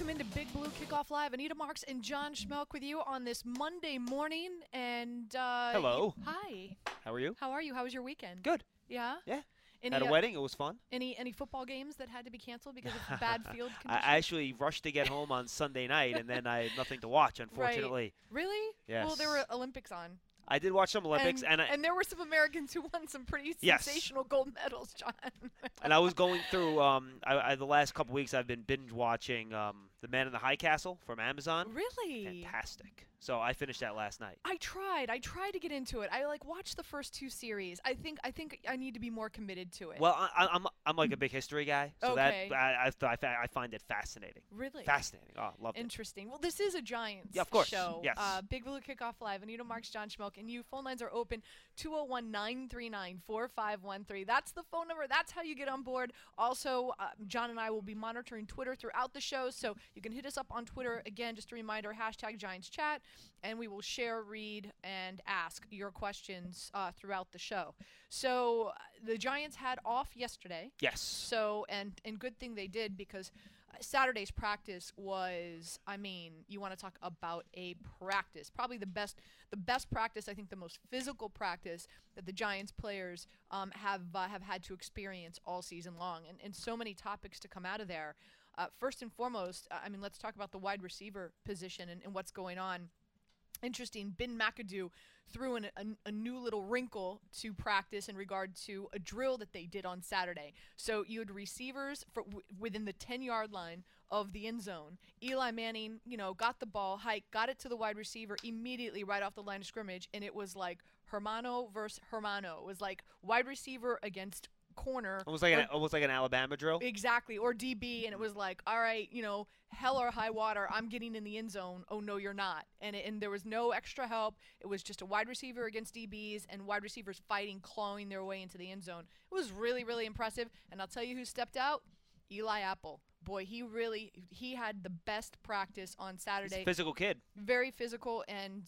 Welcome into Big Blue Kickoff Live. Anita Marks and John Schmelk with you on this Monday morning. And Hello. Hi. How are you? How are you? How was your weekend? Good. Yeah. Yeah. Any, Had a wedding. It was fun. Any football games that had to be canceled because of bad field I conditions? actually rushed to get home on Sunday night, and then I had nothing to watch, unfortunately. Right. Really? Yes. Well, there were Olympics on. I did watch some Olympics, and there were some Americans who won some pretty Yes. sensational gold medals, John. and I was going through the last couple weeks. I've been binge watching The Man in the High Castle from Amazon. Really? Fantastic. So I finished that last night. I tried to get into it. I watched the first 2 series. I think I need to be more committed to it. Well, I'm like a big history guy, so Okay. that I find it fascinating. Really? Fascinating. Oh, loved it. Interesting. Well, this is a Giants Yeah, of course. show. Yes. Big Blue Kickoff Live. Anita Marks, John Schmelk, and you. Phone lines are open. 201-939-4513. That's the phone number. That's how you get on board. Also, John and I will be monitoring Twitter throughout the show, so you can hit us up on Twitter. Again, just a reminder, #GiantsChat, and we will share, read, and ask your questions throughout the show. So the Giants had off yesterday. Yes. So, and good thing they did, because Saturday's practice was, you want to talk about a practice. Probably the best practice, I think the most physical practice that the Giants players have had to experience all season long. And so many topics to come out of there. First and foremost, let's talk about the wide receiver position and what's going on. Interesting, Ben McAdoo threw in a new little wrinkle to practice in regard to a drill that they did on Saturday. So you had receivers within the 10-yard line of the end zone. Eli Manning, got the ball, got it to the wide receiver immediately right off the line of scrimmage, and it was like Hermano versus Hermano. It was like wide receiver against corner. Almost like an Alabama drill. Exactly, or DB, and it was like, all right, hell or high water, I'm getting in the end zone. Oh, no, you're not. And there was no extra help. It was just a wide receiver against DBs and wide receivers fighting, clawing their way into the end zone. It was really, really impressive. And I'll tell you who stepped out, Eli Apple. Boy, he had the best practice on Saturday. He's a physical kid. Very physical, and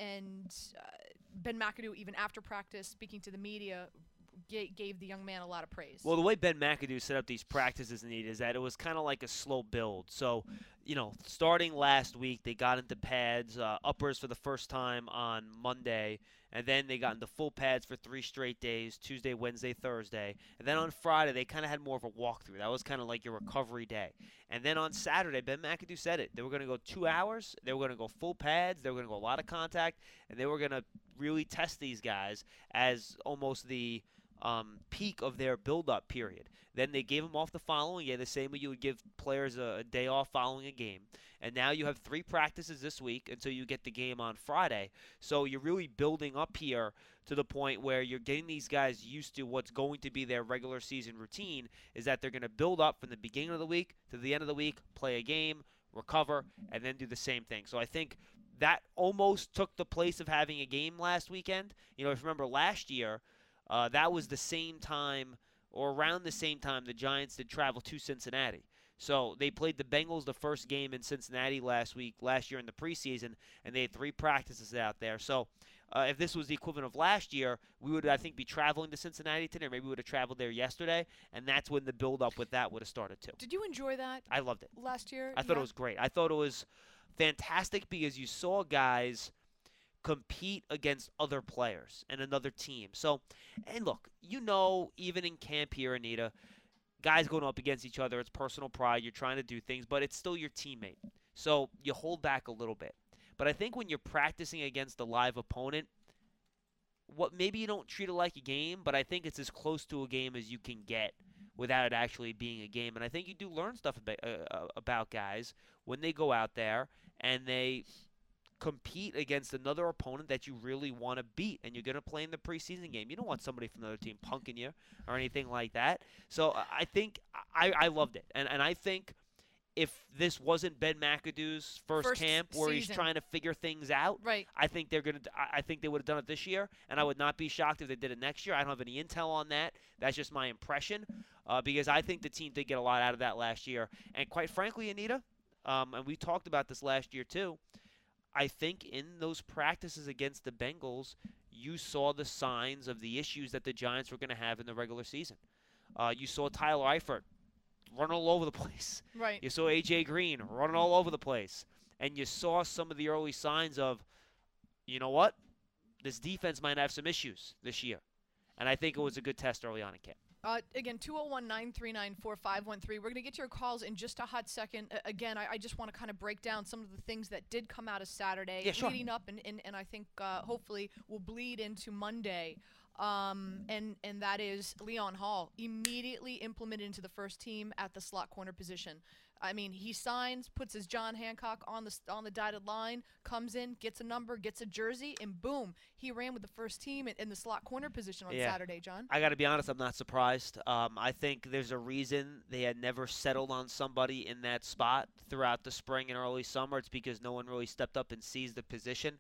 Ben McAdoo, even after practice, speaking to the media, gave the young man a lot of praise. Well, the way Ben McAdoo set up these practices, Anita, is that it was kind of like a slow build. So, starting last week, they got into pads, uppers for the first time on Monday, and then they got into full pads for 3 straight days, Tuesday, Wednesday, Thursday. And then on Friday, they kind of had more of a walkthrough. That was kind of like your recovery day. And then on Saturday, Ben McAdoo said it. They were going to go 2 hours. They were going to go full pads. They were going to go a lot of contact. And they were going to really test these guys as almost the peak of their build-up period. Then they gave them off the following day, the same way you would give players a day off following a game. And now you have 3 practices this week until you get the game on Friday. So you're really building up here to the point where you're getting these guys used to what's going to be their regular season routine, is that they're going to build up from the beginning of the week to the end of the week, play a game, recover, and then do the same thing. So I think that almost took the place of having a game last weekend. If you remember last year, that was the same time, or around the same time, the Giants did travel to Cincinnati. So they played the Bengals the first game in Cincinnati last year in the preseason, and they had 3 practices out there. So if this was the equivalent of last year, we would, I think, be traveling to Cincinnati today. Maybe we would have traveled there yesterday, and that's when the build-up with that would have started too. Did you enjoy that? I loved it. Last year? I thought it was great. I thought it was fantastic because you saw guys compete against other players and another team. So, and look, even in camp here, Anita, guys going up against each other, it's personal pride. You're trying to do things, but it's still your teammate. So you hold back a little bit. But I think when you're practicing against a live opponent, maybe you don't treat it like a game, but I think it's as close to a game as you can get without it actually being a game. And I think you do learn stuff about guys when they go out there and they compete against another opponent that you really want to beat, and you're going to play in the preseason game. You don't want somebody from another team punking you or anything like that. So I think I loved it. And I think if this wasn't Ben McAdoo's first camp where he's trying to figure things out, right, I think they would have done it this year, and I would not be shocked if they did it next year. I don't have any intel on that. That's just my impression, because I think the team did get a lot out of that last year. And quite frankly, Anita, and we talked about this last year too, I think in those practices against the Bengals, you saw the signs of the issues that the Giants were going to have in the regular season. You saw Tyler Eifert running all over the place. Right. You saw A.J. Green running all over the place. And you saw some of the early signs of, you know what? This defense might have some issues this year. And I think it was a good test early on in camp. Again, 201-939-4513. We're going to get to your calls in just a hot second. Again, I just want to kind of break down some of the things that did come out of Saturday, Yeah, sure. leading up, and I think hopefully will bleed into Monday. And that is Leon Hall, immediately implemented into the first team at the slot corner position. I mean, he signs, puts his John Hancock on the dotted line, comes in, gets a number, gets a jersey, and boom, he ran with the first team in the slot corner position on Saturday, John. I got to be honest, I'm not surprised. I think there's a reason they had never settled on somebody in that spot throughout the spring and early summer. It's because no one really stepped up and seized the position.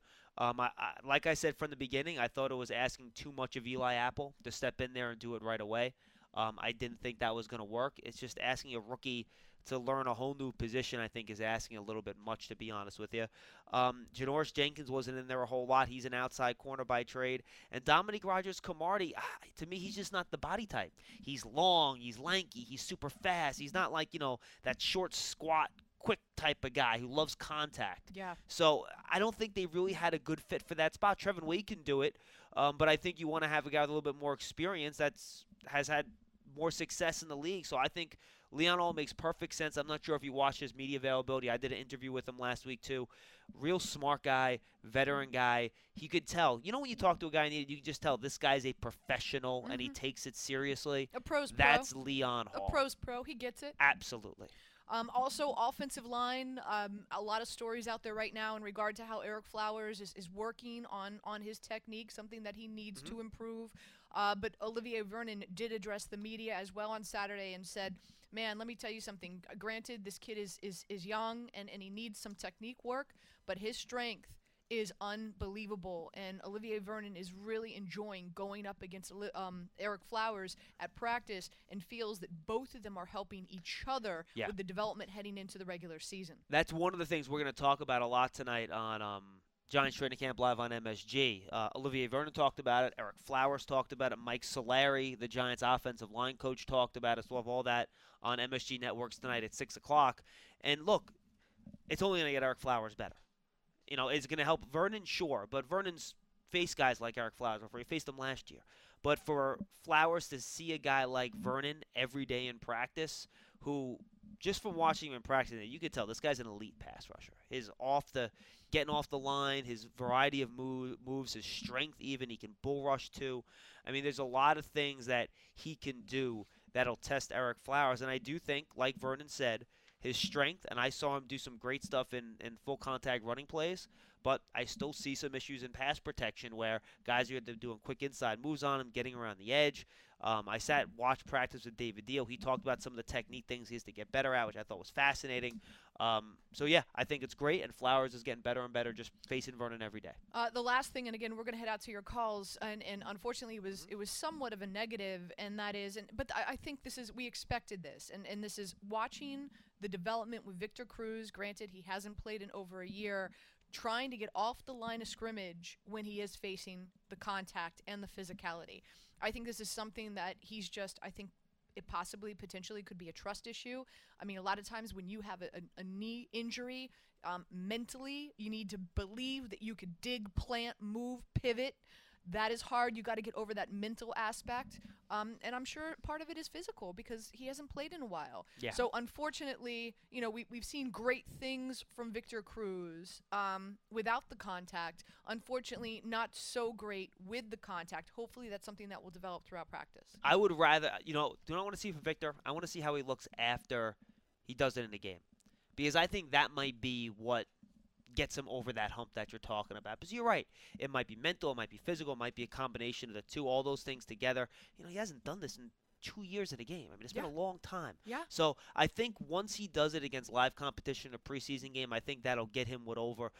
Like I said from the beginning, I thought it was asking too much of Eli Apple to step in there and do it right away. I didn't think that was going to work. It's just asking a rookie to learn a whole new position, I think, is asking a little bit much, to be honest with you. Janoris Jenkins wasn't in there a whole lot. He's an outside corner by trade. And Dominique Rodgers-Cromartie, to me, he's just not the body type. He's long, he's lanky, he's super fast. He's not like, that short, squat, quick type of guy who loves contact. Yeah. So I don't think they really had a good fit for that spot. Trevin Wade can do it, but I think you want to have a guy with a little bit more experience has had more success in the league. So I think Leon Hall makes perfect sense. I'm not sure if you watched his media availability. I did an interview with him last week too. Real smart guy, veteran guy. He could tell. When you talk to a guy, you can just tell this guy's a professional and he takes it seriously. A pro's pro. That's Leon Hall. A pro's pro. He gets it. Absolutely. Also, offensive line, a lot of stories out there right now in regard to how Eric Flowers is working on his technique, something that he needs to improve. But Olivier Vernon did address the media as well on Saturday and said, man, let me tell you something. Granted, this kid is young and he needs some technique work, but his strength is unbelievable, and Olivier Vernon is really enjoying going up against Eric Flowers at practice and feels that both of them are helping each other with the development heading into the regular season. That's one of the things we're going to talk about a lot tonight on Giants Training Camp Live on MSG. Olivier Vernon talked about it. Eric Flowers talked about it. Mike Solari, the Giants offensive line coach, talked about it. So we'll have all that on MSG Networks tonight at 6 o'clock. And look, it's only going to get Eric Flowers better. It's going to help Vernon, sure, but Vernon's faced guys like Eric Flowers before. He faced them last year. But for Flowers to see a guy like Vernon every day in practice, who, just from watching him in practice, you could tell this guy's an elite pass rusher. Getting off the line, his variety of moves, his strength even, he can bull rush too. I mean, there's a lot of things that he can do that'll test Eric Flowers. And I do think, like Vernon said, his strength, and I saw him do some great stuff in full contact running plays, but I still see some issues in pass protection where guys are doing quick inside moves on him, getting around the edge. I watched practice with David Deal. He talked about some of the technique things he has to get better at, which I thought was fascinating. So, yeah, I think it's great, and Flowers is getting better and better just facing Vernon every day. The last thing, and again, we're going to head out to your calls, and unfortunately it was somewhat of a negative, and that is, but I think we expected this, and this is watching the development with Victor Cruz. Granted, he hasn't played in over a year, trying to get off the line of scrimmage when he is facing the contact and the physicality. I think this is something that I think it potentially could be a trust issue. I mean, a lot of times when you have a knee injury, mentally, you need to believe that you could dig, plant, move, pivot. That is hard. You got to get over that mental aspect. And I'm sure part of it is physical because he hasn't played in a while. Yeah. So unfortunately, we've seen great things from Victor Cruz without the contact. Unfortunately, not so great with the contact. Hopefully that's something that will develop throughout practice. I would rather, do I want to see from Victor? I want to see how he looks after he does it in the game. Because I think that might be what gets him over that hump that you're talking about. Because you're right. It might be mental, it might be physical, it might be a combination of the two, all those things together. He hasn't done this in 2 years in a game. I mean, it's been a long time. Yeah. So I think once he does it against live competition, a preseason game, I think that'll get him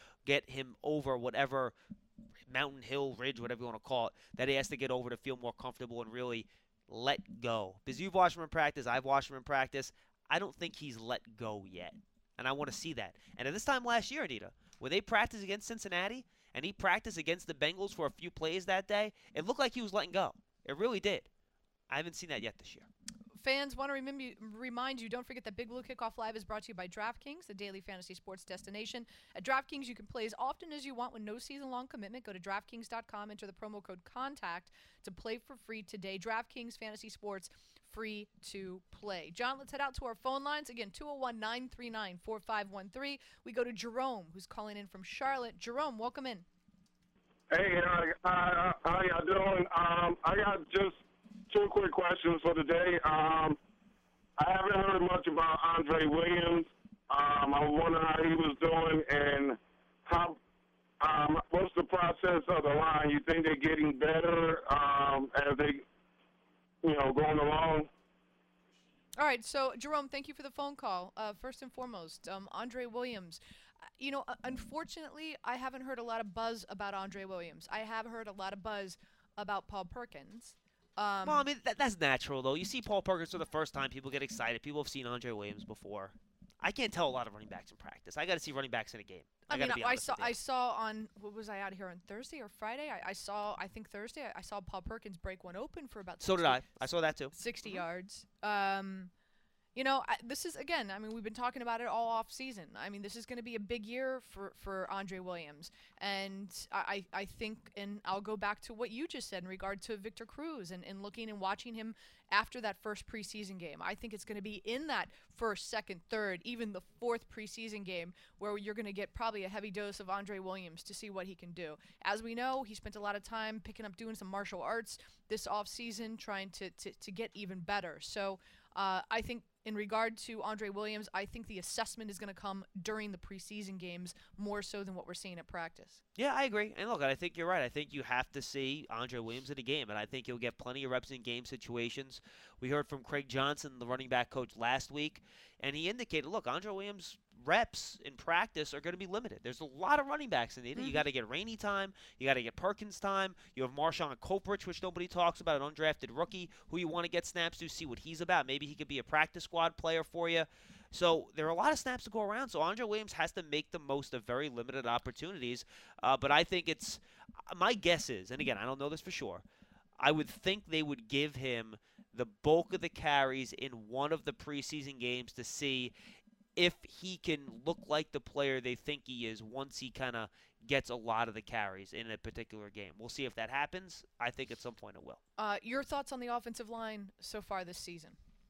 over whatever mountain, hill, ridge, whatever you want to call it, that he has to get over to feel more comfortable and really let go. Because you've watched him in practice, I've watched him in practice. I don't think he's let go yet. And I want to see that. And at this time last year, Anita, when they practiced against Cincinnati and he practiced against the Bengals for a few plays that day, it looked like he was letting go. It really did. I haven't seen that yet this year. fans want to remind you, don't forget that Big Blue Kickoff Live is brought to you by DraftKings, the daily fantasy sports destination. At DraftKings, you can play as often as you want with no season-long commitment. Go to DraftKings.com, enter the promo code CONTACT to play for free today. DraftKings Fantasy Sports, free to play. John, let's head out to our phone lines. Again, 201-939-4513. We go to Jerome, who's calling in from Charlotte. Jerome, welcome in. Hey, how y'all doing? I got just two quick questions for today. I haven't heard much about Andre Williams. I wonder how he was doing and how. What's the process of the line? You think they're getting better as they, going along? All right, so Jerome, thank you for the phone call. First and foremost, Andre Williams. Unfortunately, I haven't heard a lot of buzz about Andre Williams. I have heard a lot of buzz about Paul Perkins. Well, I mean, that's natural, though. You see Paul Perkins for the first time, people get excited. People have seen Andre Williams before. I can't tell a lot of running backs in practice. I got to see running backs in a game. I saw on, what was I out here on Thursday or Friday? I think Thursday, I saw Paul Perkins break one open for about 60, So did I. I saw that too. 60 yards. This is, again, I mean, we've been talking about it all off season. I mean, this is going to be a big year for Andre Williams. And I think, and I'll go back to what you just said in regard to Victor Cruz and looking and watching him after that first preseason game. I think it's going to be in that first, second, third, even the fourth preseason game where you're going to get probably a heavy dose of Andre Williams to see what he can do. As we know, he spent a lot of time doing some martial arts this offseason, trying to get even better. So I think in regard to Andre Williams, I think the assessment is going to come during the preseason games more so than what we're seeing at practice. Yeah, I agree. And look, I think you're right. I think you have to see Andre Williams in a game, and I think he'll get plenty of reps in game situations. We heard from Craig Johnson, the running back coach, last week, and he indicated, look, Andre Williams' reps in practice are going to be limited. There's a lot of running backs in it. You got to get Rainey time. You got to get Perkins time. You have Marshawn Coprich, which nobody talks about, an undrafted rookie who you want to get snaps to, see what he's about. Maybe he could be a practice squad player for you. So there are a lot of snaps to go around. So Andre Williams has to make the most of very limited opportunities. But I think it's – my guess is, and again, I don't know this for sure, I would think they would give him the bulk of the carries in one of the preseason games to see if he can look like the player they think he is once he kind of gets a lot of the carries in a particular game. We'll see if that happens. I think at some point it will. Your thoughts on the offensive line so far this season?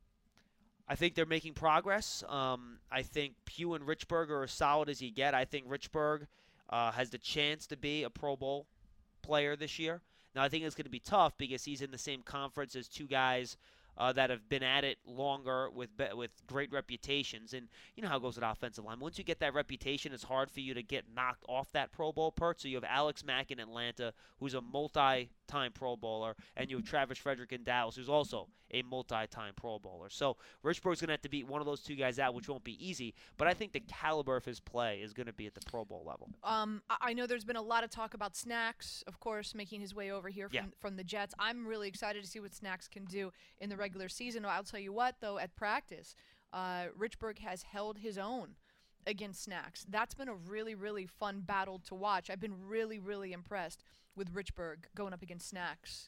I think they're making progress. I think Pugh and Richburg are as solid as you get. I think Richburg has the chance to be a Pro Bowl player this year. Now, I think it's going to be tough because he's in the same conference as two guys that have been at it longer with great reputations. And you know how it goes with offensive line. Once you get that reputation, it's hard for you to get knocked off that Pro Bowl perch. So you have Alex Mack in Atlanta, who's a multi-time Pro Bowler, and you have Travis Frederick in Dallas, who's also a multi-time Pro Bowler. So Richburg's going to have to beat one of those two guys out, which won't be easy. But I think the caliber of his play is going to be at the Pro Bowl level. I know there's been a lot of talk about Snacks, of course, making his way over here from the Jets. I'm really excited to see what Snacks can do in the regular season. I'll tell you what, though, at practice, Richburg has held his own against Snacks. That's been a really, really fun battle to watch. I've been really, really impressed with Richburg going up against Snacks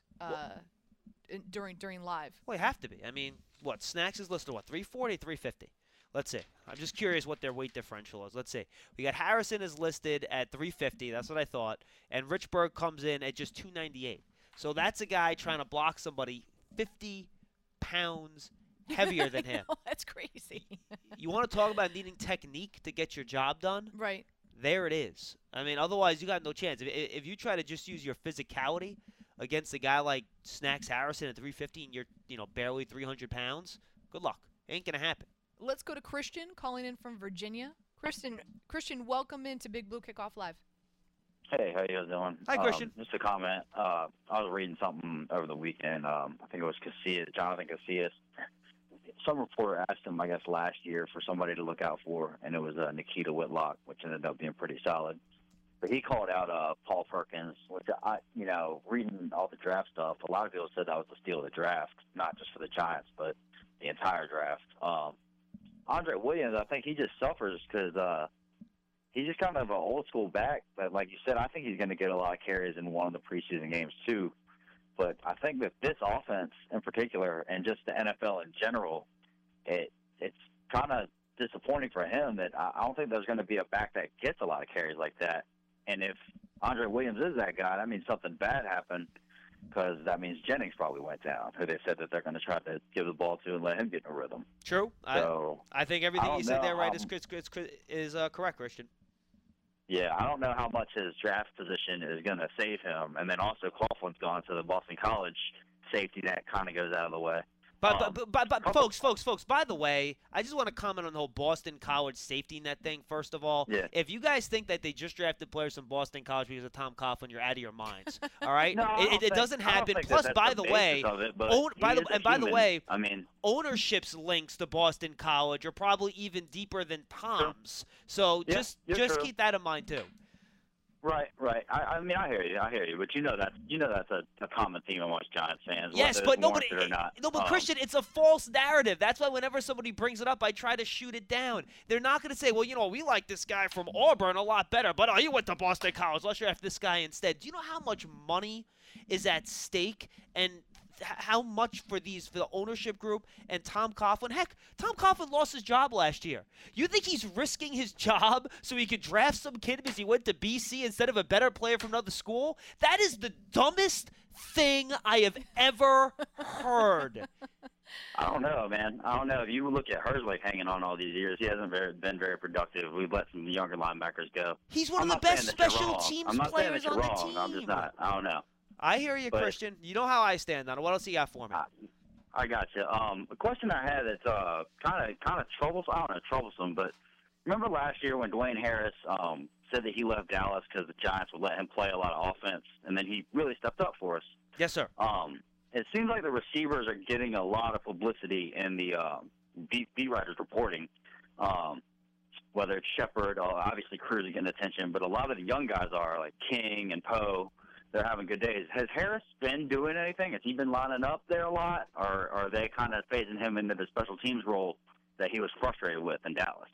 during live. Well, you have to be. I mean, what, Snacks is listed, 340, 350? Let's see. I'm just curious what their weight differential is. Let's see. We got Harrison is listed at 350. That's what I thought. And Richburg comes in at just 298. So that's a guy trying to block somebody 50 pounds heavier than him. That's crazy. You want to talk about needing technique to get your job done? Right. There it is. I mean, otherwise you got no chance. If you try to just use your physicality against a guy like Snacks Harrison at 350 and you're barely 300 pounds, good luck. Ain't going to happen. Let's go to Christian calling in from Virginia. Christian, welcome into Big Blue Kickoff Live. Hey, how you guys doing? Hi, Christian. Just a comment. I was reading something over the weekend. I think it was Jonathan Casillas. Some reporter asked him, I guess, last year for somebody to look out for, and it was Nikita Whitlock, which ended up being pretty solid. But he called out Paul Perkins, which reading all the draft stuff, a lot of people said that was the steal of the draft, not just for the Giants, but the entire draft. Andre Williams, I think he just suffers because he's just kind of an old school back. But like you said, I think he's going to get a lot of carries in one of the preseason games too. But I think that this offense in particular, and just the NFL in general, it's kind of disappointing for him that I don't think there's going to be a back that gets a lot of carries like that. And if Andre Williams is that guy, that means something bad happened, because that means Jennings probably went down, who they said that they're going to try to give the ball to and let him get in a rhythm. True. So, I think everything you said there is correct, Christian. Yeah, I don't know how much his draft position is going to save him. And then also Coughlin's gone to the Boston College safety net kind of goes out of the way. But folks, by the way, I just want to comment on the whole Boston College safety net thing, first of all. Yeah. If you guys think that they just drafted players from Boston College because of Tom Coughlin, you're out of your minds, all right? No, it doesn't happen. Plus, by the way, I mean, ownership's links to Boston College are probably even deeper than Tom's. So just keep that in mind, too. Right. I mean, I hear you, but that's a common theme amongst Giants fans. Yes, but Christian, it's a false narrative. That's why whenever somebody brings it up, I try to shoot it down. They're not going to say, well, we like this guy from Auburn a lot better, but he went to Boston College. Let's draft this guy instead. Do you know how much money is at stake and how much for the ownership group and Tom Coughlin? Heck, Tom Coughlin lost his job last year. You think he's risking his job so he could draft some kid because he went to BC instead of a better player from another school? That is the dumbest thing I have ever heard. I don't know, man. I don't know. If you look at Herzlich hanging on all these years, he hasn't been very productive. We've let some younger linebackers go. He's one of the best special teams players on the team. I'm just not. I don't know. I hear you, Christian. You know how I stand on it. What else you got for me? I got you. A question I had that's kind of troublesome. I don't know, troublesome, but remember last year when Dwayne Harris said that he left Dallas because the Giants would let him play a lot of offense, and then he really stepped up for us. Yes, sir. It seems like the receivers are getting a lot of publicity in the beat writers reporting. Whether it's Shepard, obviously Cruz is getting attention, but a lot of the young guys are, like King and Poe. They're having good days. Has Harris been doing anything? Has he been lining up there a lot? Or are they kind of phasing him into the special teams role that he was frustrated with in Dallas?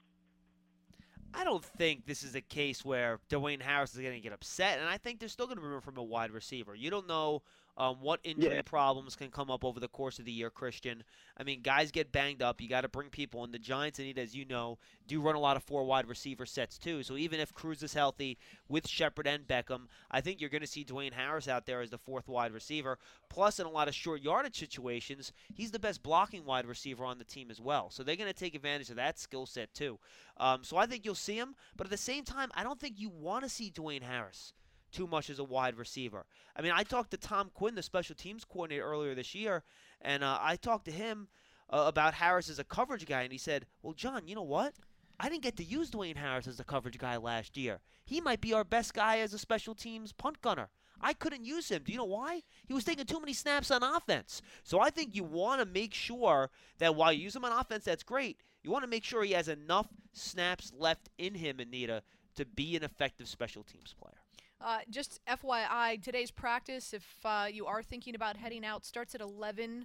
I don't think this is a case where Dwayne Harris is going to get upset, and I think there's still going to be room from a wide receiver. You don't know what injury problems can come up over the course of the year, Christian. I mean, guys get banged up. You got to bring people in. The Giants, as you know, do run a lot of 4 wide receiver sets too. So even if Cruz is healthy with Shepard and Beckham, I think you're going to see Dwayne Harris out there as the 4th wide receiver. Plus, in a lot of short yardage situations, he's the best blocking wide receiver on the team as well. So they're going to take advantage of that skill set too. So I think you'll see him. But at the same time, I don't think you want to see Dwayne Harris too much as a wide receiver. I mean, I talked to Tom Quinn, the special teams coordinator, earlier this year, and I talked to him about Harris as a coverage guy, and he said, well, John, you know what? I didn't get to use Dwayne Harris as a coverage guy last year. He might be our best guy as a special teams punt gunner. I couldn't use him. Do you know why? He was taking too many snaps on offense. So I think you want to make sure that while you use him on offense, that's great. You want to make sure he has enough snaps left in him, Anita, to be an effective special teams player. Just FYI, today's practice, if you are thinking about heading out, starts at 11:10,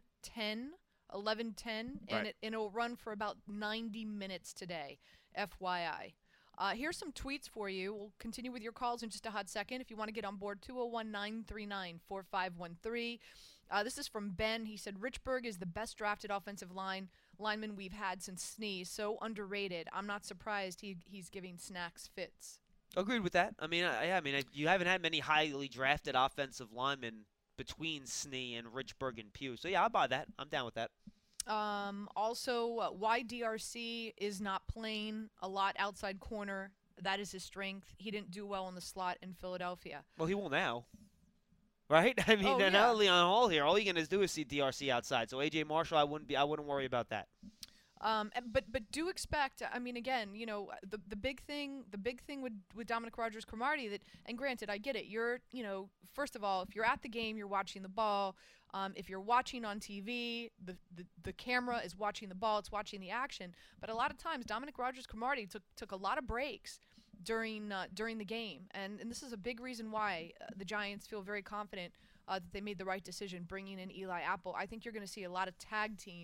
and it'll run for about 90 minutes today, FYI. Here's some tweets for you. We'll continue with your calls in just a hot second. If you want to get on board, 201-939-4513. This is from Ben. He said, Richburg is the best drafted offensive lineman we've had since Sneeze. So underrated. I'm not surprised he's giving Snacks fits. Agreed with that. I mean, you haven't had many highly drafted offensive linemen between Snee and Richburg and Pugh. So, yeah, I'll buy that. I'm down with that. Also, why DRC is not playing a lot outside corner. That is his strength. He didn't do well in the slot in Philadelphia. Well, he will now. Right? I mean, now Leon Hall here. All you're going to do is see DRC outside. So, A.J. Marshall, I wouldn't worry about that. But do expect. I mean, again, the big thing with Dominic Rodgers-Cromartie and granted, I get it. You're, first of all, if you're at the game, you're watching the ball. If you're watching on TV, the camera is watching the ball. It's watching the action. But a lot of times, Dominic Rodgers-Cromartie took a lot of breaks during the game, and this is a big reason why the Giants feel very confident that they made the right decision bringing in Eli Apple. I think you're going to see a lot of tag team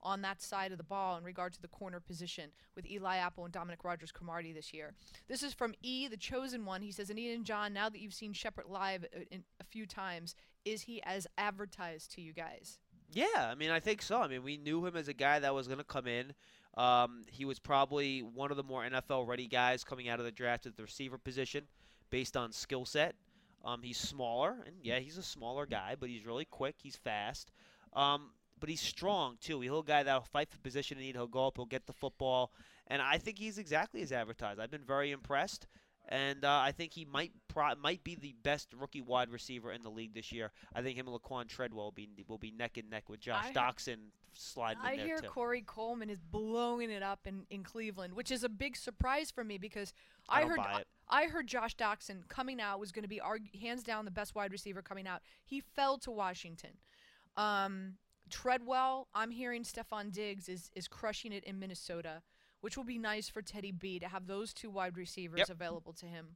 on that side of the ball in regard to the corner position with Eli Apple and Dominic Rodgers-Cromartie this year. This is from E, the chosen one. He says, Anita and John, now that you've seen Shepard live a few times, is he as advertised to you guys? Yeah, I mean, I think so. I mean, we knew him as a guy that was going to come in. He was probably one of the more NFL-ready guys coming out of the draft at the receiver position based on skill set. He's smaller, and yeah, he's a smaller guy, but he's really quick. He's fast. But he's strong, too. He's a guy that'll fight for position and he'll go up, he'll get the football. And I think he's exactly as advertised. I've been very impressed. And I think he might be the best rookie wide receiver in the league this year. I think him and Laquan Treadwell will be neck and neck with Josh Doxson sliding in there, I hear too. Corey Coleman is blowing it up in Cleveland, which is a big surprise for me because I don't buy it. I heard Josh Doxson coming out was going to be hands down the best wide receiver coming out. He fell to Washington. Treadwell, I'm hearing Stephon Diggs is crushing it in Minnesota, which will be nice for Teddy B to have those two wide receivers available to him.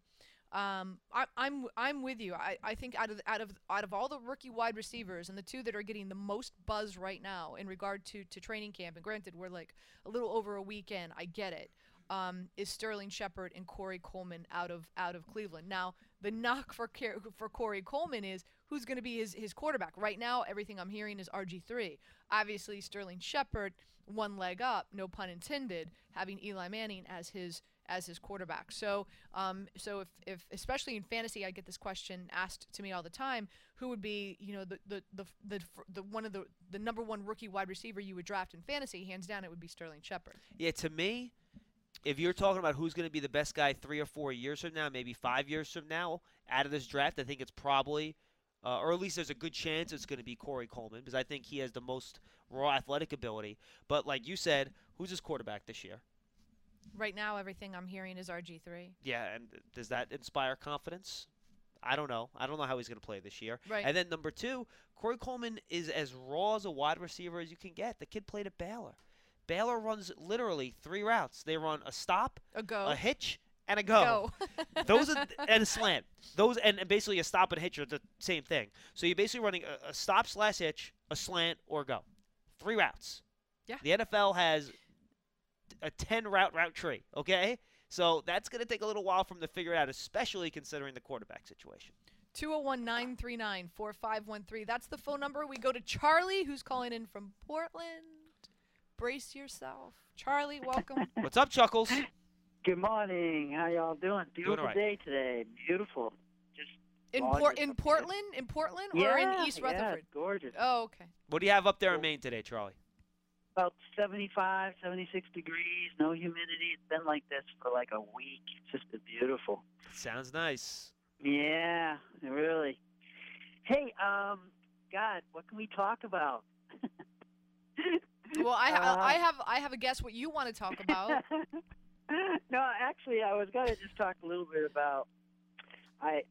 I'm with you. I think out of all the rookie wide receivers and the two that are getting the most buzz right now in regard to training camp, and granted we're like a little over a weekend, I get it. Is Sterling Shepard and Corey Coleman out of Cleveland. Now, the knock for Corey Coleman is who's going to be his quarterback. Right now, everything I'm hearing is RG3. Obviously, Sterling Shepard, one leg up, no pun intended, having Eli Manning as his quarterback. So if especially in fantasy, I get this question asked to me all the time: who would be the number one rookie wide receiver you would draft in fantasy? Hands down, it would be Sterling Shepard. Yeah, to me, if you're talking about who's going to be the best guy 3 or 4 years from now, maybe 5 years from now, out of this draft, I think it's probably, or at least there's a good chance it's going to be Corey Coleman because I think he has the most raw athletic ability. But like you said, who's his quarterback this year? Right now, everything I'm hearing is RG3. Yeah, and does that inspire confidence? I don't know. I don't know how he's going to play this year. Right. And then number 2, Corey Coleman is as raw as a wide receiver as you can get. The kid played at Baylor. Baylor runs literally 3 routes. They run a stop, a go, a hitch, and a go. Those are and a slant. Those and basically a stop and a hitch are the same thing. So you're basically running a stop/hitch, a slant, or a go. 3 routes. Yeah. The NFL has a 10-route tree. Okay, so that's going to take a little while for them to figure out, especially considering the quarterback situation. 201-939-4513. That's the phone number. We go to Charlie, who's calling in from Portland. Brace yourself. Charlie, welcome. What's up, Chuckles? Good morning. How y'all doing? Beautiful right. day today. Beautiful. Just in Portland? In Portland or yeah, in East Rutherford? Yeah, it's gorgeous. Oh, okay. What do you have up there in Maine today, Charlie? About 75, 76 degrees, no humidity. It's been like this for like a week. It's just been beautiful. Sounds nice. Yeah, really. Hey, God, what can we talk about? Well, I have a guess what you want to talk about. No, actually, I was going to just talk a little bit about, I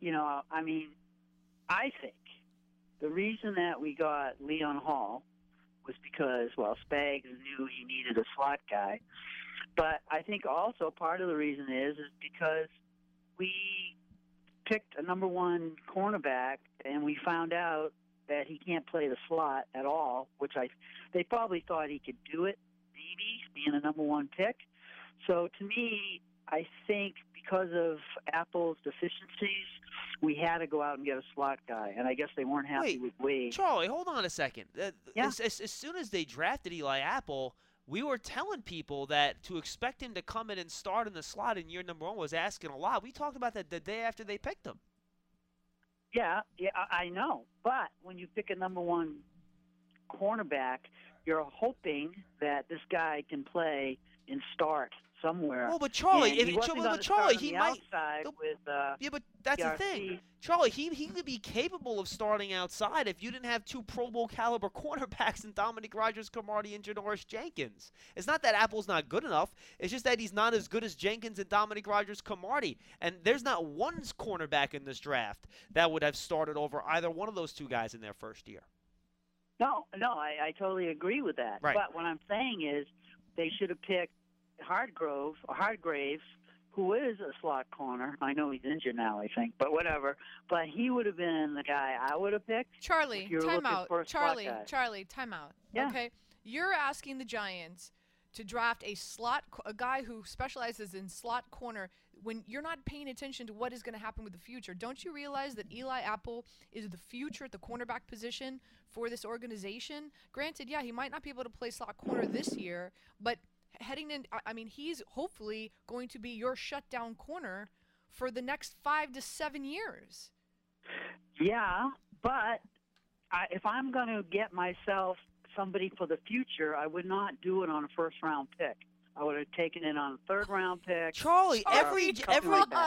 think the reason that we got Leon Hall was because, well, Spags knew he needed a slot guy. But I think also part of the reason is because we picked a number 1 cornerback and we found out that he can't play the slot at all, which they probably thought he could do it, maybe, being a number 1 pick. So to me, I think because of Apple's deficiencies, we had to go out and get a slot guy, and I guess they weren't happy with Wade. Charlie, hold on a second. Yeah. As soon as they drafted Eli Apple, we were telling people that to expect him to come in and start in the slot in year number 1 was asking a lot. We talked about that the day after they picked him. Yeah, I know. But when you pick a number 1 cornerback, you're hoping that this guy can play and start somewhere. Well, but Charlie, he might. Yeah, but that's the thing, Charlie. He could be capable of starting outside if you didn't have 2 Pro Bowl caliber cornerbacks in Dominic Rodgers-Cromartie and Janoris Jenkins. It's not that Apple's not good enough. It's just that he's not as good as Jenkins and Dominic Rodgers-Cromartie. And there's not one cornerback in this draft that would have started over either one of those 2 guys in their first year. No, I totally agree with that. Right. But what I'm saying is they should have picked Hardgraves, who is a slot corner. I know he's injured now, I think, but whatever. But he would have been the guy I would have picked. Charlie, time out. Charlie, time out. Yeah. Okay. You're asking the Giants to draft a guy who specializes in slot corner when you're not paying attention to what is going to happen with the future. Don't you realize that Eli Apple is the future at the cornerback position for this organization? Granted, yeah, he might not be able to play slot corner this year, but heading in, I mean, he's hopefully going to be your shutdown corner for the next 5 to 7 years. Yeah, but if I'm going to get myself somebody for the future, I would not do it on a first-round pick. I would have taken it on a third-round pick. Charlie, every draft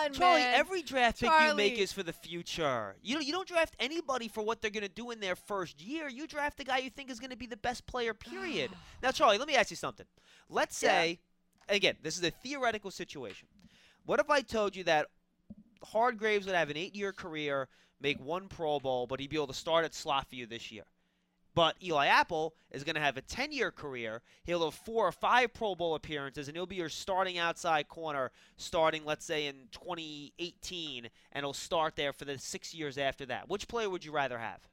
pick you make Charlie. is for the future. You don't draft anybody for what they're going to do in their first year. You draft the guy you think is going to be the best player, period. Now, Charlie, let me ask you something. Let's say, again, this is a theoretical situation. What if I told you that Hargraves would have an 8-year career, make 1 Pro Bowl, but he'd be able to start at slot for you this year? But Eli Apple is going to have a 10-year career. He'll have 4 or 5 Pro Bowl appearances, and he'll be your starting outside corner starting, let's say, in 2018, and he'll start there for the 6 years after that. Which player would you rather have?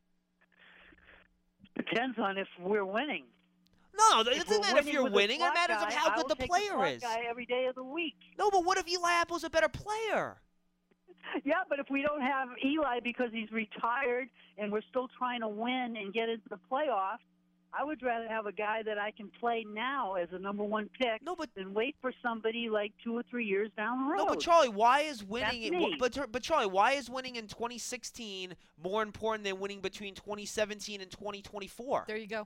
Depends on if we're winning. No, it doesn't matter if you're winning. It matters on how good the player is. Guy every day of the week. No, but what if Eli Apple's a better player? Yeah, but if we don't have Eli because he's retired and we're still trying to win and get into the playoffs, I would rather have a guy that I can play now as a number 1 pick than wait for somebody like 2 or 3 years down the road. No, but Charlie, why is winning? That's me. But Charlie, why is winning in 2016 more important than winning between 2017 and 2024? There you go.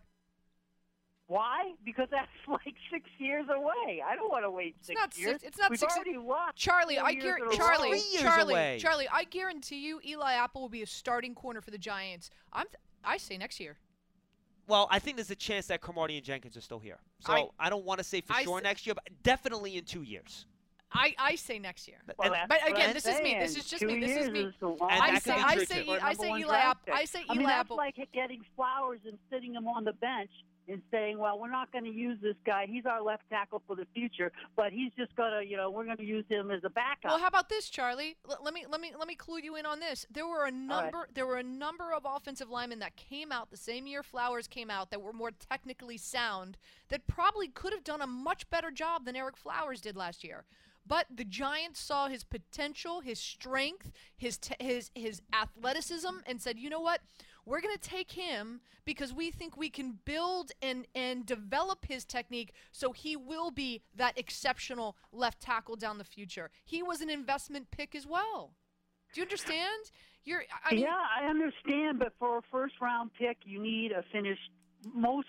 Why? Because that's like 6 years away. I don't want to wait 6 years. It's not We've 6 already lost. Charlie, 4 I years in a guarantee row. Charlie, 3 years away. Charlie, I guarantee you, Eli Apple will be a starting corner for the Giants. I say next year. Well, I think there's a chance that Cromartie and Jenkins are still here. So I don't want to say for sure next year, but definitely in 2 years. I say next year. Well, But again, I'm this is me. This saying. is just 2 me. This years is me. is a long And I that could say be I true, say too. for a number 1 Eli draft Apple. pick. I say I mean, Eli that's Apple. like getting Flowers and sitting him on the bench and saying, well, we're not going to use this guy. He's our left tackle for the future, but he's just going to, we're going to use him as a backup. Well, how about this, Charlie? Let me clue you in on this. There were a number of offensive linemen that came out the same year Flowers came out that were more technically sound that probably could have done a much better job than Eric Flowers did last year. But the Giants saw his potential, his strength, his athleticism, and said, you know what? We're going to take him because we think we can build and develop his technique so he will be that exceptional left tackle down the future. He was an investment pick as well. Do you understand? Yeah, I understand, but for a first-round pick, you need a most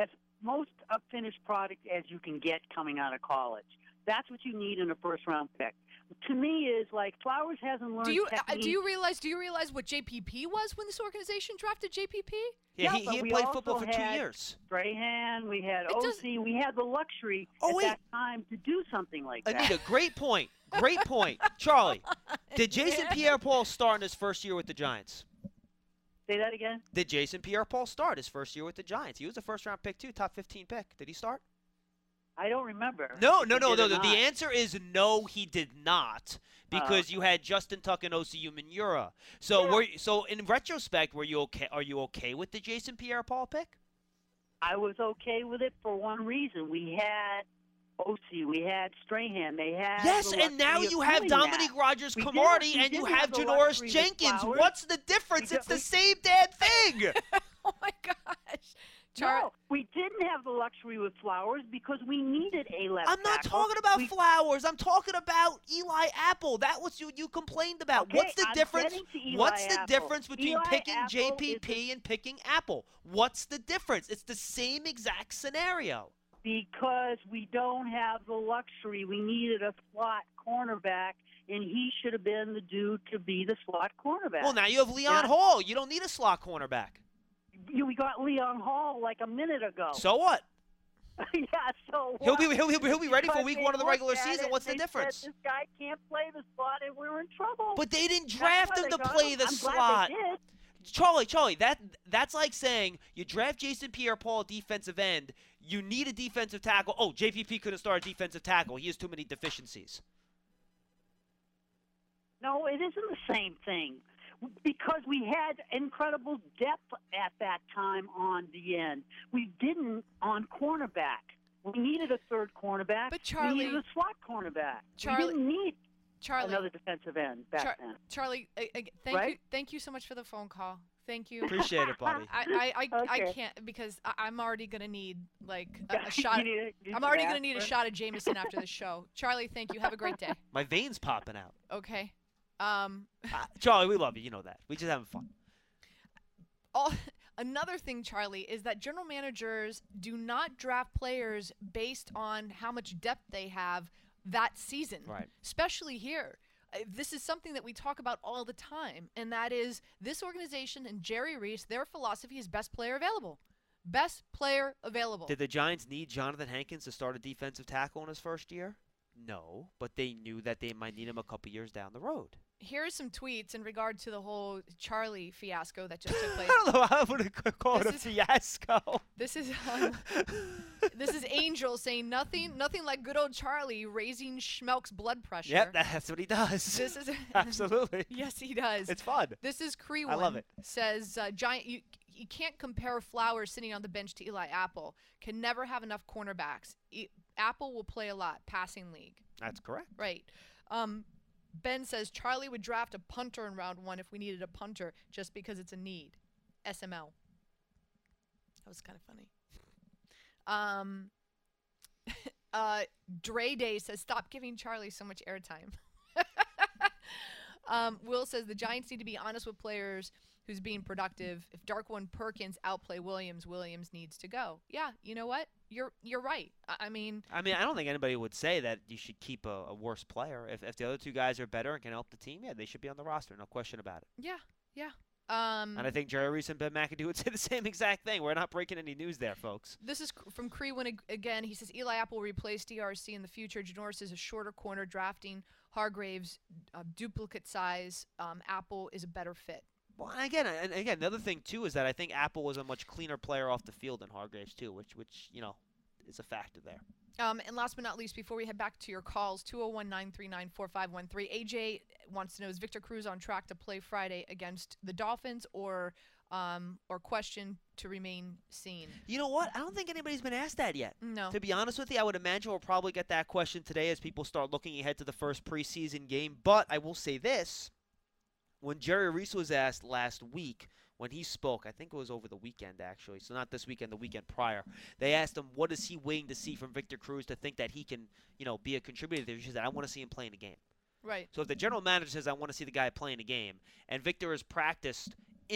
a finished product as you can get coming out of college. That's what you need in a first-round pick. To me, is like Flowers hasn't learned. Do you realize what JPP was when this organization drafted JPP? Yeah, he had played football for 2 years. Strahan, we had OC, we had the luxury at that time to do something like that. Anita, great point. Great point. Charlie, did Jason Pierre-Paul start in his first year with the Giants? Say that again? Did Jason Pierre-Paul start his first year with the Giants? He was a first-round pick, too, top 15 pick. Did he start? I don't remember. No. The answer is no, he did not, because you had Justin Tuck and Osi Umenyiora. So, so in retrospect, were you okay? Are you okay with the Jason Pierre-Paul pick? I was okay with it for one reason. We had Osi, we had Strahan, they had. Yes, and now you have Dominique Rodgers-Cromartie, and you have Janoris Jenkins. What's the difference? It's the same damn thing. Oh my gosh. No, we didn't have the luxury with Flowers because we needed a left I'm not tackle. talking about Flowers. I'm talking about Eli Apple. That was you complained about. Okay, What's the I'm difference? getting to Eli What's the Apple. difference between Eli picking Apple JPP and picking Apple? What's the difference? It's the same exact scenario. Because we don't have the luxury. We needed a slot cornerback, and he should have been the dude to be the slot cornerback. Well, now you have Leon Hall. You don't need a slot cornerback. We got Leon Hall like a minute ago. So what? Yeah, so He'll what? be ready for Because week they 1 of the regular looked at season. it What's the and they difference? said, this guy can't play the slot, and we were in trouble. But they didn't That's draft why him they to got play him. the I'm slot. glad they did. Charlie, that's like saying you draft Jason Pierre-Paul defensive end. You need a defensive tackle. Oh, JPP couldn't start a defensive tackle. He has too many deficiencies. No, it isn't the same thing. because we had incredible depth at that time on the end. We didn't on cornerback. We needed a third cornerback. But Charlie, we needed a slot cornerback. Charlie, we didn't need Charlie, another defensive end back then. Charlie, thank you so much for the phone call. Thank you. Appreciate it, buddy. I Okay. can't because I'm already gonna need like a shot. You need I'm already some gonna need a aspirin? shot of Jameson after this show. Charlie, thank you. Have a great day. My veins popping out. Okay. Charlie, we love you. You know that. We just having fun. Another thing, Charlie, is that general managers do not draft players based on how much depth they have that season. Right. Especially here. This is something that we talk about all the time, and that is this organization and Jerry Reese, their philosophy is best player available. Best player available. Did the Giants need Jonathan Hankins to start a defensive tackle in his first year? No, but they knew that they might need him a couple years down the road. Here are some tweets in regard to the whole Charlie fiasco that just took place. I don't know how I would call it a This fiasco. This is Angel saying nothing like good old Charlie raising Schmelk's blood pressure. Yep, that's what he does. This is Absolutely. Yes, he does. It's fun. This is Creewin. I love it. Says Giant. You can't compare Flowers sitting on the bench to Eli Apple. Can never have enough cornerbacks. Apple will play a lot. Passing league. That's correct. Right. Ben says Charlie would draft a punter in round 1 if we needed a punter just because it's a need. SML. That was kind of funny. Dre Day says stop giving Charlie so much airtime. Will says the Giants need to be honest with players who's being productive. If Darquan Perkins outplay Williams, Williams needs to go. Yeah, you know what? You're right. I mean, I don't think anybody would say that you should keep a worse player. If the other two guys are better and can help the team, yeah, they should be on the roster. No question about it. yeah. And I think Jerry Reese and Ben McAdoo would say the same exact thing. We're not breaking any news there, folks. This is from Creewin again. He says Eli Apple will replace DRC in the future. Janoris is a shorter corner drafting. Hargraves, duplicate size. Apple is a better fit. Well, and again, the other thing too is that I think Apple was a much cleaner player off the field than Hargraves too, which is a factor there. And last but not least, before we head back to your calls, 201-939-4513. AJ wants to know, is Victor Cruz on track to play Friday against the Dolphins or question to remain seen? You know what? I don't think anybody's been asked that yet. No. To be honest with you, I would imagine we'll probably get that question today as people start looking ahead to the first preseason game. But I will say this. When Jerry Reese was asked last week, when he spoke, I think it was over the weekend actually, so not this weekend, the weekend prior, they asked him what is he waiting to see from Victor Cruz to think that he can, be a contributor there. He said, I want to see him playing a game. Right. So if the general manager says, I want to see the guy playing a game, and Victor has practiced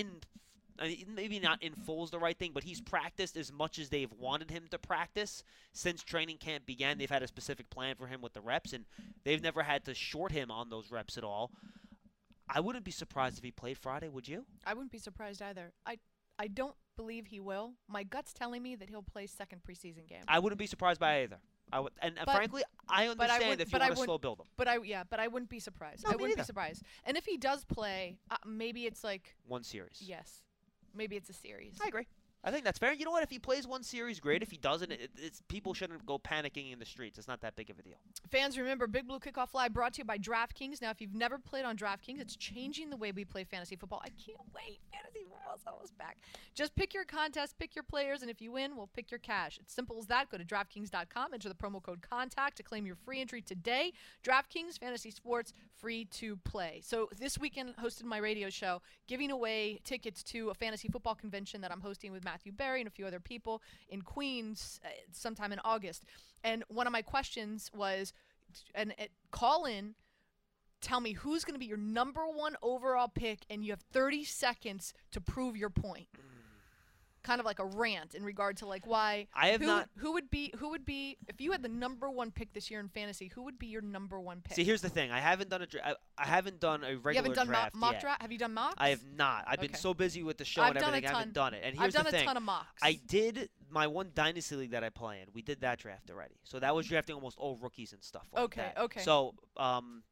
maybe not in full is the right thing, but he's practiced as much as they've wanted him to practice since training camp began. They've had a specific plan for him with the reps, and they've never had to short him on those reps at all. I wouldn't be surprised if he played Friday, would you? I wouldn't be surprised either. I don't believe he will. My gut's telling me that he'll play second preseason game. I wouldn't be surprised by either. Frankly, I understand if you want to slow build him. But I wouldn't be surprised. No, I me wouldn't be neither. surprised. And if he does play, maybe it's like One series. yes, maybe it's a series. I agree. I think that's fair. You know what? If he plays one series, great. If he doesn't, it's people shouldn't go panicking in the streets. It's not that big of a deal. Fans, remember, Big Blue Kickoff Live brought to you by DraftKings. Now, if you've never played on DraftKings, it's changing the way we play fantasy football. I can't wait. Fantasy football's almost back. Just pick your contest, pick your players, and if you win, we'll pick your cash. It's simple as that. Go to DraftKings.com, enter the promo code CONTACT to claim your free entry today. DraftKings, fantasy sports, free to play. So this weekend, hosted my radio show, giving away tickets to a fantasy football convention that I'm hosting with Matthew Berry and a few other people in Queens sometime in August. And one of my questions was, call in, tell me who's going to be your number one overall pick, and you have 30 seconds to prove your point. Kind of like a rant in regard to like why who would be if you had the number one pick this year in fantasy, who would be your number one pick? See, here's the thing. I haven't done a regular You haven't done draft mock yet. draft? Have you done mocks? I have not. I've been Okay. so busy with the show I've and done a everything. I haven't ton. done it. And here's I've done the thing. a ton of mocks. I did my one dynasty league that I play in. We did that draft already. So that was drafting almost all rookies and stuff like that. Okay. So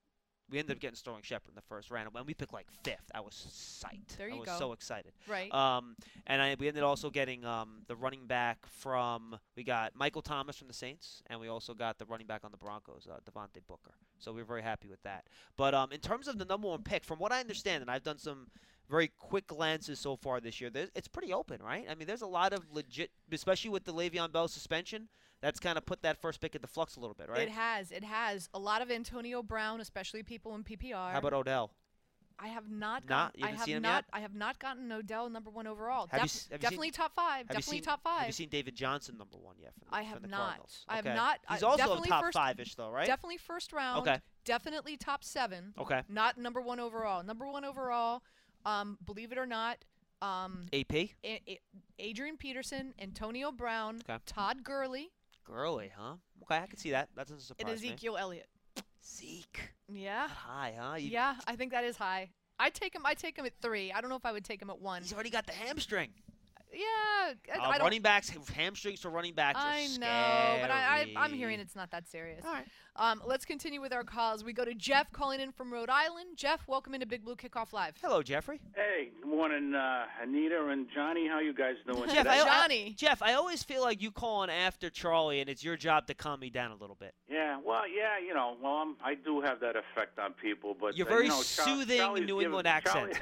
we ended up getting Sterling Shepard in the first round, and we picked like 5th. I was psyched. There you I was go. so excited. Right. And we ended also getting the running back from we got Michael Thomas from the Saints, and we also got the running back on the Broncos, Devontae Booker. So we were very happy with that. But in terms of the number 1 pick, from what I understand, and I've done some very quick glances so far this year, it's pretty open, right? I mean, there's a lot of legit, especially with the Le'Veon Bell suspension, that's kind of put that first pick into flux a little bit, right? It has. A lot of Antonio Brown, especially people in PPR. How about Odell? I have not. You haven't seen him yet? I have not gotten Odell number 1 overall. Have you seen- Definitely top 5. Definitely top 5. Have you seen David Johnson number 1 yet? I from have the not. Cardinals? I have Okay. not. He's also definitely top first, 5-ish though, right? Definitely first round. Okay. Definitely top 7. Okay. Not number 1 overall. Number 1 overall. Believe it or not. AP? Adrian Peterson, Antonio Brown, Okay. Todd Gurley, Gurley, huh? Okay, I can see that. That doesn't and surprise me. Ezekiel Elliott. Zeke. Yeah. Not high, huh? Yeah, I think that is high. I take him at 3. I don't know if I would take him at 1. He's already got the hamstring. Yeah, I don't. Running backs, hamstrings for running backs I are know, but I'm scary. hearing it's not that serious. All right. Let's continue with our calls. We go to Jeff calling in from Rhode Island. Jeff, welcome into Big Blue Kickoff Live. Hello, Jeffrey. Hey, good morning, Anita and Johnny. How you guys doing Jeff, today? Johnny. Jeff, I always feel like you calling after Charlie, and it's your job to calm me down a little bit. Yeah, well, I do have that effect on people, but You're very Charlie's soothing New England accent.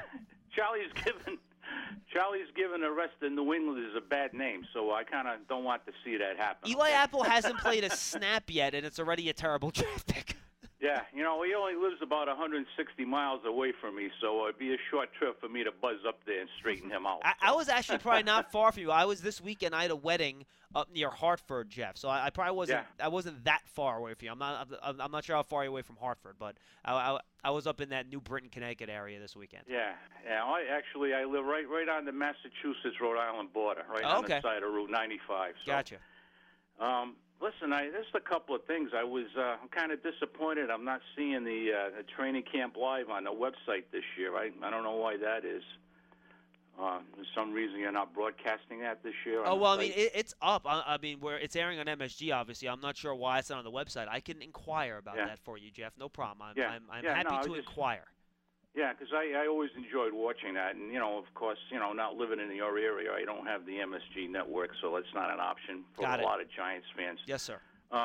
Charlie's given the rest of New England is a bad name, so I kind of don't want to see that happen. Eli Apple hasn't played a snap yet, and it's already a terrible draft pick. Yeah, he only lives about 160 miles away from me, so it'd be a short trip for me to buzz up there and straighten him out. I was actually probably not far from you. I was this weekend. I had a wedding up near Hartford, Jeff. So I probably wasn't. Yeah. I wasn't that far away from you. I'm not sure how far you're away from Hartford, but I was up in that New Britain, Connecticut area this weekend. Yeah. I live right on the Massachusetts-Rhode Island border, on the side of Route 95. So. Gotcha. Listen, there's a couple of things. I'm kind of disappointed. I'm not seeing the training camp live on the website this year. I don't know why that is. For some reason, you're not broadcasting that this year. Oh well, I mean it's up. It's airing on MSG. Obviously, I'm not sure why it's not on the website. I can inquire about that for you, Jeff. No problem. I'm happy to inquire. Yeah, because I always enjoyed watching that, and of course, not living in your area, I don't have the MSG network, so it's not an option for a lot of Giants fans. Yes, sir.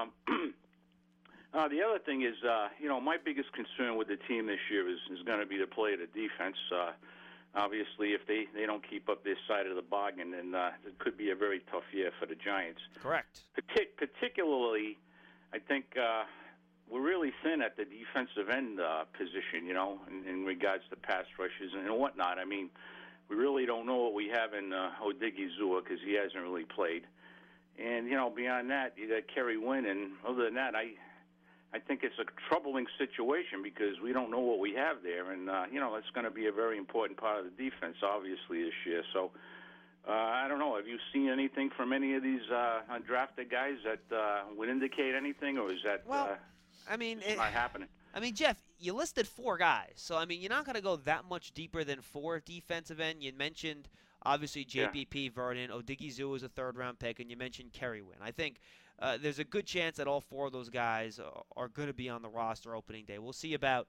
The other thing is, my biggest concern with the team this year is going to be to play the defense. Obviously, if they don't keep up this side of the bargain, then it could be a very tough year for the Giants. Correct. Particularly, I think we're really thin at the defensive end position, in regards to pass rushes and whatnot. I mean, we really don't know what we have in Odigizua because he hasn't really played. And, beyond that, you got Kerry Wynn, and other than that, I think it's a troubling situation because we don't know what we have there. And, it's going to be a very important part of the defense, obviously, this year. So, I don't know. Have you seen anything from any of these undrafted guys that would indicate anything, or is that not happening? I mean, Jeff, you listed 4 guys. So, I mean, you're not going to go that much deeper than 4 defensive end. You mentioned, obviously, JPP, Vernon. Odigizua is a third-round pick, and you mentioned Kerry Wynn. I think there's a good chance that all 4 of those guys are going to be on the roster opening day. We'll see about,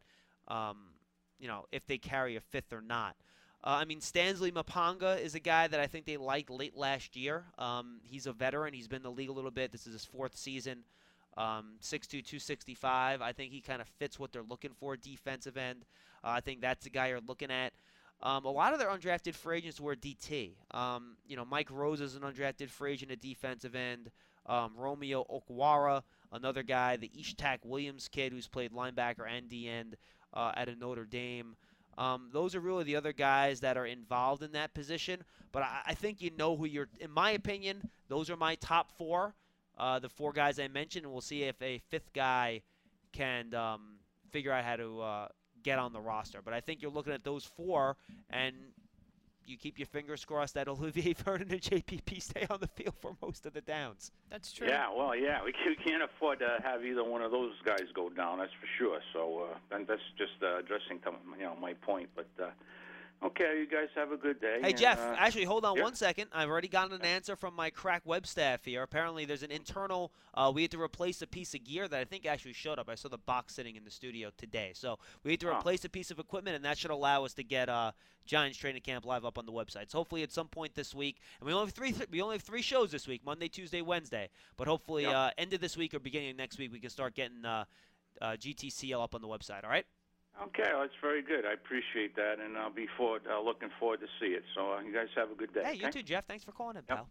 if they carry a 5th or not. Stanley Mapanga is a guy that I think they liked late last year. He's a veteran. He's been in the league a little bit. This is his 4th season. 6'2", 265. I think he kind of fits what they're looking for defensive end. I think that's the guy you're looking at. A lot of their undrafted free agents were DT. Mike Rose is an undrafted free agent at defensive end. Romeo Okwara, another guy, the Ishtak Williams kid who's played linebacker and D-end at a Notre Dame. Those are really the other guys that are involved in that position. But I think who you're, in my opinion, those are my top 4. The 4 guys I mentioned, and we'll see if a 5th guy can figure out how to get on the roster. But I think you're looking at those 4, and you keep your fingers crossed that Olivier Vernon and JPP stay on the field for most of the downs. That's true. Yeah, we can't afford to have either one of those guys go down, that's for sure. So and that's just addressing my point. But Okay, you guys have a good day. Hey, and, Jeff, actually, hold on yeah. 1 second. I've already gotten an answer from my crack web staff here. Apparently, there's an internal we had to replace a piece of gear that I think actually showed up. I saw the box sitting in the studio today. So we had to replace a piece of equipment, and that should allow us to get Giants Training Camp Live up on the website. So hopefully at some point this week, and we only have three shows this week, Monday, Tuesday, Wednesday. But hopefully end of this week or beginning of next week, we can start getting GTCL up on the website, all right? Okay, well, that's very good. I appreciate that, and I'll be looking forward to see it. So you guys have a good day. Hey, okay? you too, Jeff. Thanks for calling in, pal.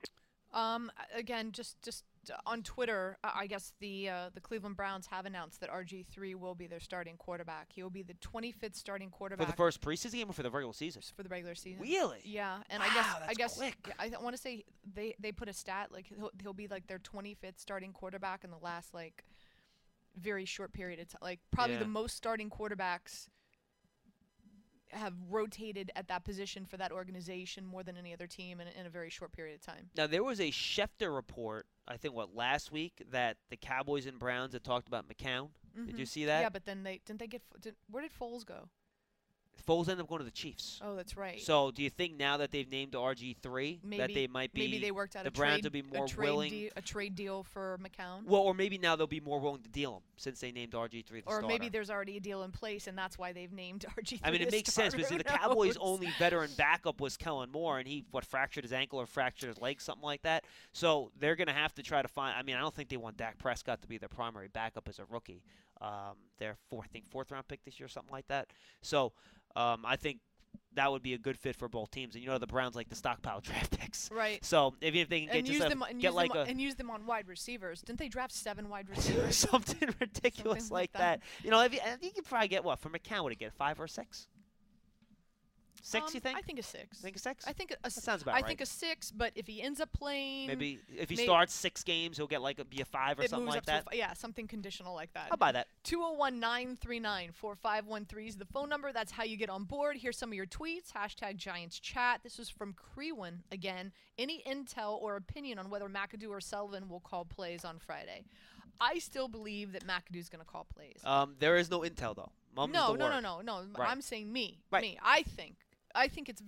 Again, just on Twitter, I guess the Cleveland Browns have announced that RG3 will be their starting quarterback. He will be the 25th starting quarterback For the first preseason game or for the regular season? for the regular season. Really? Yeah, and Wow, I guess quick. yeah, I want to say they put a stat like he'll be like their 25th starting quarterback in the last like very short period of time. Like probably the most starting quarterbacks have rotated at that position for that organization more than any other team in a very short period of time. Now, there was a Schefter report, I think, last week, that the Cowboys and Browns had talked about McCown. Did you see that? Yeah, but then where did Foles go? Foles ended up going to the Chiefs. Oh, that's right. So, do you think now that they've named RG3 that they might be maybe they worked out the a Browns trade, will be more willing a trade deal for McCown? Well, or maybe now they'll be more willing to deal him since they named RG3 the or starter. maybe there's already a deal in place and that's why they've named RG3. I mean, it the makes sense starter. because the Who Cowboys' knows? only veteran backup was Kellen Moore, and he fractured his ankle or fractured his leg, something like that. So they're going to have to try to find. I mean, I don't think they want Dak Prescott to be their primary backup as a rookie. Their fourth round pick this year, something like that. So I think that would be a good fit for both teams. And you know the Browns like to stockpile draft picks. Right. So if they can use them on wide receivers. Didn't they draft 7 wide receivers? something ridiculous Something like that. You know, if you could probably get for McCown, would it get 5 or 6? 6, you think? I think a 6. Think a 6? I think that sounds about right. I think a 6, but if he ends up playing, maybe if he starts 6 games, he'll get be a 5 or something like that. Yeah, something conditional like that. I'll buy that. 201-939-4513 is the phone number. That's how you get on board. Here's some of your tweets. #GiantsChat. This was from Crewan again. Any intel or opinion on whether McAdoo or Sullivan will call plays on Friday? I still believe that McAdoo's going to call plays. There is no intel though. No. Right. I'm saying me. Right. Me. I think it's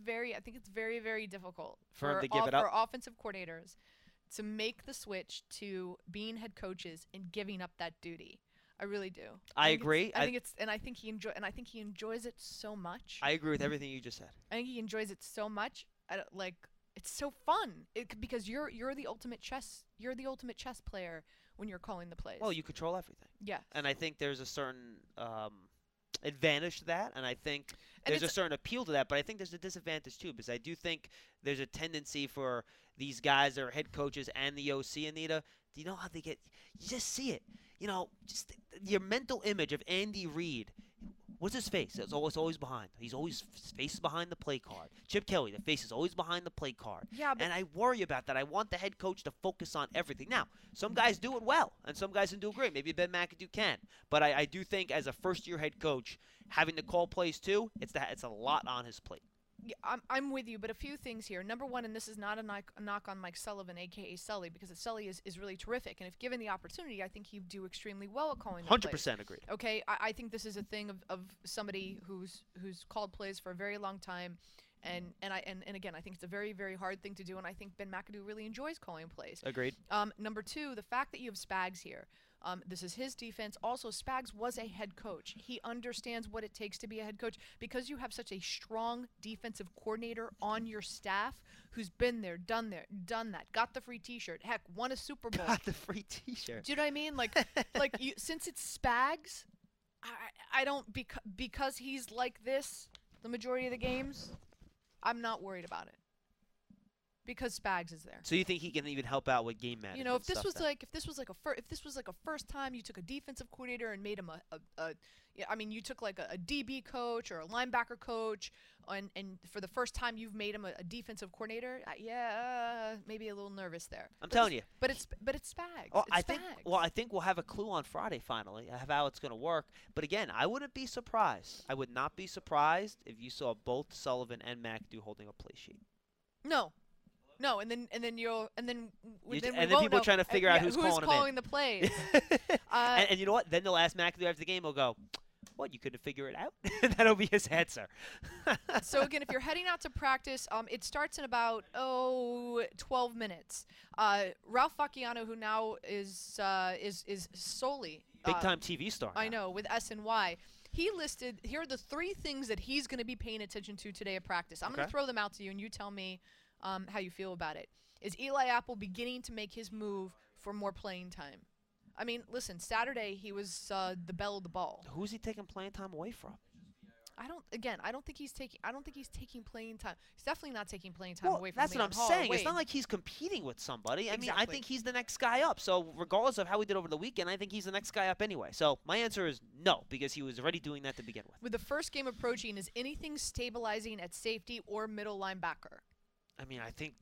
very, very difficult for him to give it up? for offensive coordinators to make the switch to being head coaches and giving up that duty. I really do. I agree. I think he enjoys it so much. I agree with everything you just said. I think he enjoys it so much. It's so fun. Because you're the ultimate chess player when you're calling the plays. Well, you control everything. Yeah. And I think there's a certain advantage to that, and I think there's a certain appeal to that, but I think there's a disadvantage too, because I do think there's a tendency for these guys that are head coaches and the OC, Anita, do you know how they get – you just see it. You know, just your mental image of Andy Reid. What's his face? It's always behind. His face is behind the play card. Chip Kelly, the face is always behind the play card. Yeah, and I worry about that. I want the head coach to focus on everything. Now, some guys do it well, and some guys can do it great. Maybe Ben McAdoo can. But I do think as a first-year head coach, having to call plays too, it's a lot on his plate. Yeah, I'm with you, but a few things here. Number one, and this is not a knock on Mike Sullivan, a.k.a. Sully, because Sully is really terrific. And if given the opportunity, I think he'd do extremely well at calling the 100% plays. agreed. Okay, I think this is a thing of somebody who's called plays for a very long time. And again, I think it's a very, very hard thing to do, and I think Ben McAdoo really enjoys calling plays. Agreed. Number two, the fact that you have Spags here. This is his defense. Also, Spags was a head coach. He understands what it takes to be a head coach because you have such a strong defensive coordinator on your staff who's been there, done that, got the free T-shirt. Heck, won a Super Bowl. Got the free T-shirt. Do you know what I mean? Since it's Spags, I don't because he's like this the majority of the games. I'm not worried about it. Because Spags is there. So you think he can even help out with game management? You know, if this was then? like a first time you took a defensive coordinator and made him you took like a DB coach or a linebacker coach, and for the first time you've made him a defensive coordinator. Maybe a little nervous there. I'm telling you. But it's Spags. Oh, it's Spags. I think we'll have a clue on Friday finally of how it's going to work. But again, I wouldn't be surprised. I would not be surprised if you saw both Sullivan and McAdoo holding a play sheet. No, and then people are trying to figure out who's calling the plays. and you know what? Then they'll ask McAdoo after the game. He'll go, What, you couldn't figure it out? That'll be his answer. So again, if you're heading out to practice, it starts in about 12 minutes. Ralph Facciano, who now is solely Big time TV star. I now. know, with SNY. He listed, here are the 3 things that he's going to be paying attention to today at practice. I'm going to throw them out to you, and you tell me how you feel about it. Is Eli Apple beginning to make his move for more playing time? I mean, listen, Saturday he was the belle of the ball. Who's he taking playing time away from? I don't think he's taking playing time. He's definitely not taking playing time away from That's what Leon I'm Hall. saying. Wade. It's not like he's competing with somebody. I mean, I Exactly. think he's the next guy up. So regardless of how he did over the weekend, I think he's the next guy up anyway. So my answer is no, because he was already doing that to begin with. With the first game approaching, is anything stabilizing at safety or middle linebacker? I mean,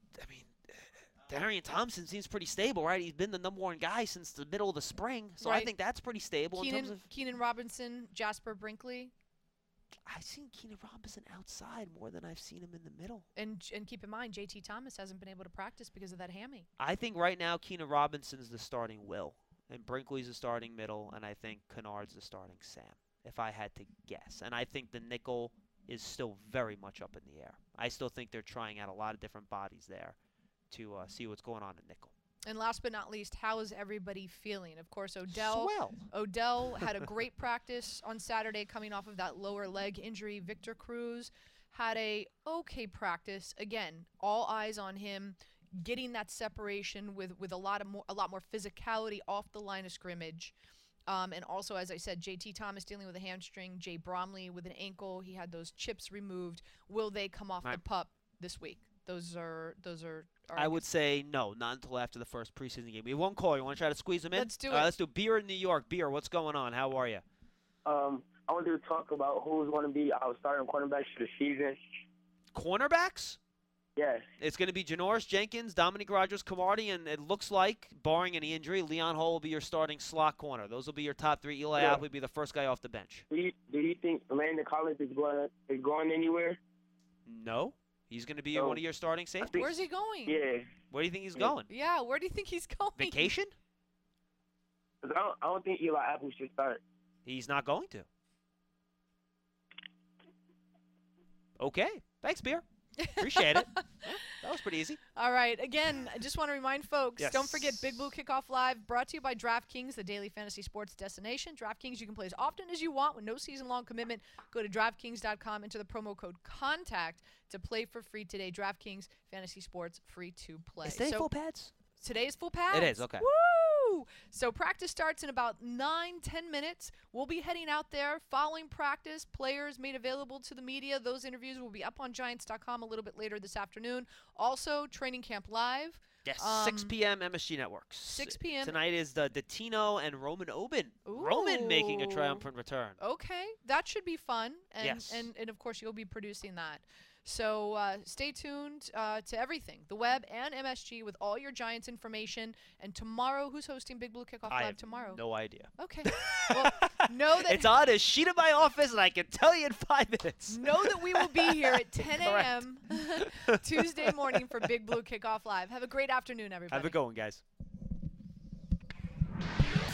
Darian Thompson seems pretty stable, right? He's been the number 1 guy since the middle of the spring. So I Right. think that's pretty stable in terms of. Keenan Robinson, Jasper Brinkley, I've seen Keenan Robinson outside more than I've seen him in the middle. and keep in mind, JT Thomas hasn't been able to practice because of that hammy. I think right now Keenan Robinson's the starting Will, and Brinkley's the starting middle, and I think Kennard's the starting Sam, if I had to guess. And I think the nickel is still very much up in the air. I still think they're trying out a lot of different bodies there to see what's going on in nickel. And last but not least, how is everybody feeling? Of course, Odell Swell. had a great practice on Saturday coming off of that lower leg injury. Victor Cruz had a okay practice. Again, all eyes on him getting that separation with a lot more physicality off the line of scrimmage. And also, as I said, JT Thomas dealing with a hamstring, Jay Bromley with an ankle. He had those chips removed. Will they come off the pup this week? Those are I would say no, not until after the first preseason game. We have one call. You want to try to squeeze him in? Let's do All right, it. let's do Beer in New York. Beer, what's going on? How are you? I wanted to talk about who's going to be our starting cornerbacks for the season. Cornerbacks? Yes. It's going to be Janoris Jenkins, Dominic Rodgers-Cromartie, and it looks like, barring any injury, Leon Hall will be your starting slot corner. Those will be your top 3. Eli Apple will be the first guy off the bench. Do you think Amanda Collins is going anywhere? No. He's going to be one of your starting safeties. Where's he going? Yeah. Where do you think he's going? Yeah, where do you think he's going? Vacation? 'Cause I don't think Eli Apple should start. He's not going to. Okay. Thanks, Beer. Appreciate it. That was pretty easy. All right. Again, I just want to remind folks, Yes. don't forget Big Blue Kickoff Live, brought to you by DraftKings, the daily fantasy sports destination. DraftKings, you can play as often as you want with no season-long commitment. Go to DraftKings.com, enter the promo code CONTACT to play for free today. DraftKings, fantasy sports, free to play. Is they full pads? Today is full pads. It is, okay. Woo! So practice starts in about 9-10 minutes. We'll be heading out there following practice. Players made available to the media. Those interviews will be up on Giants.com a little bit later this afternoon. Also, Training Camp Live. Yes, 6 p.m. MSG Networks. 6 p.m. Tonight is the Tino and Roman Oben. Roman making a triumphant return. Okay, that should be fun. And, Yes. and of course, you'll be producing that. So stay tuned to everything, the web and MSG, with all your Giants information. And tomorrow, who's hosting Big Blue Kickoff I Live have tomorrow? no idea. Okay. Well, know that It's on a sheet in my office, and I can tell you in 5 minutes. know that we will be here at 10 a.m. Tuesday morning for Big Blue Kickoff Live. Have a great afternoon, everybody. Have a good one, guys.